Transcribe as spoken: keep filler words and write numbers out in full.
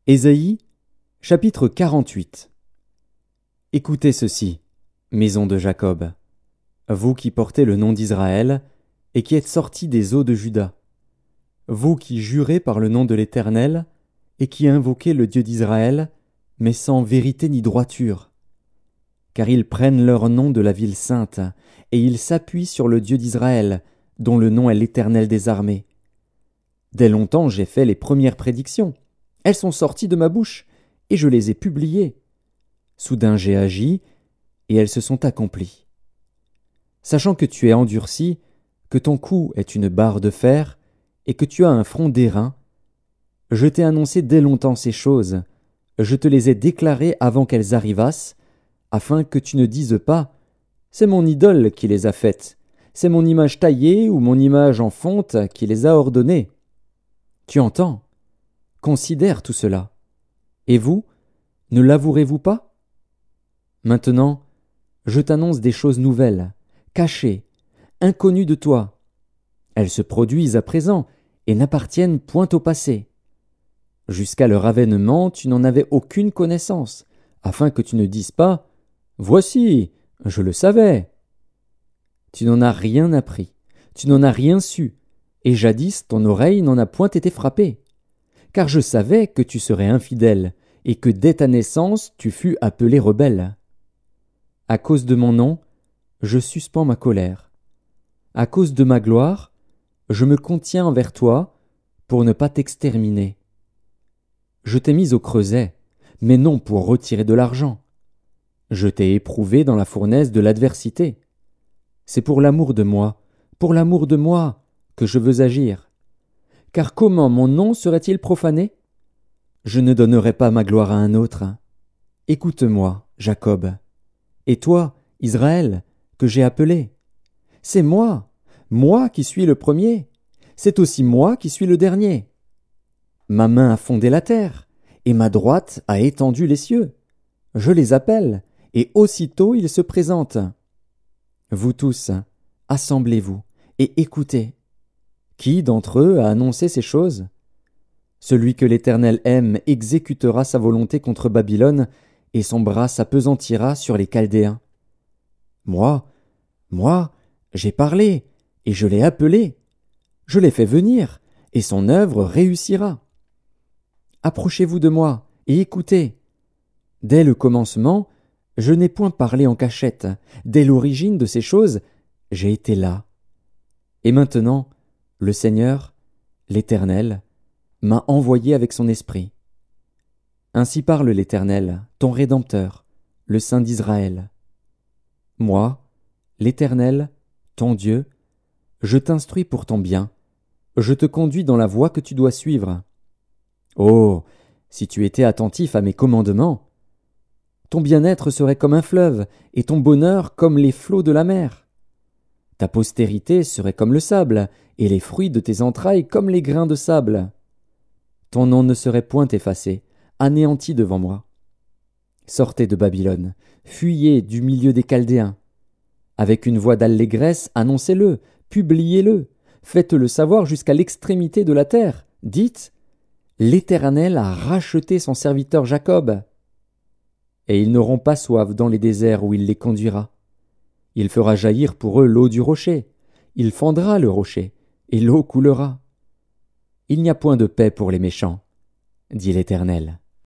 Ésaïe, chapitre quarante-huit. Écoutez ceci, maison de Jacob, vous qui portez le nom d'Israël, et qui êtes sortis des eaux de Juda, vous qui jurez par le nom de l'Éternel, et qui invoquez le Dieu d'Israël, mais sans vérité ni droiture. Car ils prennent leur nom de la ville sainte, et ils s'appuient sur le Dieu d'Israël, dont le nom est l'Éternel des armées. Dès longtemps j'ai fait les premières prédictions. Elles sont sorties de ma bouche, et je les ai publiées. Soudain j'ai agi, et elles se sont accomplies. Sachant que tu es endurci, que ton cou est une barre de fer, et que tu as un front d'airain, je t'ai annoncé dès longtemps ces choses, je te les ai déclarées avant qu'elles arrivassent, afin que tu ne dises pas « C'est mon idole qui les a faites, c'est mon image taillée ou mon image en fonte qui les a ordonnées. » Tu entends? Considère tout cela. Et vous, ne l'avouerez-vous pas? Maintenant, je t'annonce des choses nouvelles, cachées, inconnues de toi. Elles se produisent à présent et n'appartiennent point au passé. Jusqu'à leur avènement, tu n'en avais aucune connaissance, afin que tu ne dises pas « Voici, je le savais ». Tu n'en as rien appris, tu n'en as rien su, et jadis ton oreille n'en a point été frappée. Car je savais que tu serais infidèle, et que dès ta naissance tu fus appelé rebelle. À cause de mon nom, je suspends ma colère. À cause de ma gloire, je me contiens envers toi, pour ne pas t'exterminer. Je t'ai mis au creuset, mais non pour retirer de l'argent. Je t'ai éprouvé dans la fournaise de l'adversité. C'est pour l'amour de moi, pour l'amour de moi, que je veux agir. Car comment mon nom serait-il profané? Je ne donnerai pas ma gloire à un autre. Écoute-moi, Jacob. Et toi, Israël, que j'ai appelé. C'est moi, moi qui suis le premier. C'est aussi moi qui suis le dernier. Ma main a fondé la terre, et ma droite a étendu les cieux. Je les appelle, et aussitôt ils se présentent. Vous tous, assemblez-vous, et écoutez. Qui d'entre eux a annoncé ces choses? Celui que l'Éternel aime exécutera sa volonté contre Babylone, et son bras s'apesantira sur les Chaldéens. Moi, moi, j'ai parlé, et je l'ai appelé. Je l'ai fait venir, et son œuvre réussira. Approchez-vous de moi, et écoutez. Dès le commencement, je n'ai point parlé en cachette. Dès l'origine de ces choses, j'ai été là. Et maintenant, le Seigneur, l'Éternel, m'a envoyé avec son esprit. Ainsi parle l'Éternel, ton Rédempteur, le Saint d'Israël. Moi, l'Éternel, ton Dieu, je t'instruis pour ton bien, je te conduis dans la voie que tu dois suivre. Oh, si tu étais attentif à mes commandements! Ton bien-être serait comme un fleuve, et ton bonheur comme les flots de la mer. Ta postérité serait comme le sable, et les fruits de tes entrailles comme les grains de sable. Ton nom ne serait point effacé, anéanti devant moi. Sortez de Babylone, fuyez du milieu des Chaldéens. Avec une voix d'allégresse, annoncez-le, publiez-le, faites-le savoir jusqu'à l'extrémité de la terre. Dites, l'Éternel a racheté son serviteur Jacob. Et ils n'auront pas soif dans les déserts où il les conduira. Il fera jaillir pour eux l'eau du rocher. Il fendra le rocher, et l'eau coulera. Il n'y a point de paix pour les méchants, dit l'Éternel.